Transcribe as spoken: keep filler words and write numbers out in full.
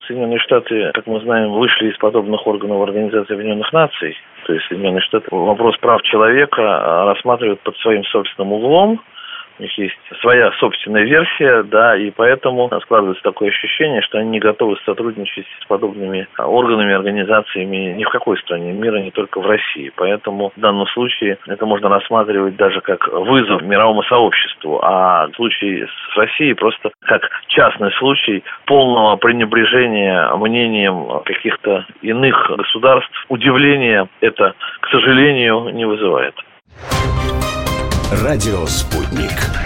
Соединенные Штаты, как мы знаем, вышли из подобных органов Организации Объединенных Наций. То есть Соединенные Штаты вопрос прав человека рассматривают под своим собственным углом. У них есть своя собственная версия, да, и поэтому складывается такое ощущение, что они не готовы сотрудничать с подобными органами, организациями ни в какой стране мира, не только в России. Поэтому в данном случае это можно рассматривать даже как вызов мировому сообществу, а в случае с Россией просто как частный случай полного пренебрежения мнением каких-то иных государств. Удивления это, к сожалению, не вызывает. Радио «Спутник».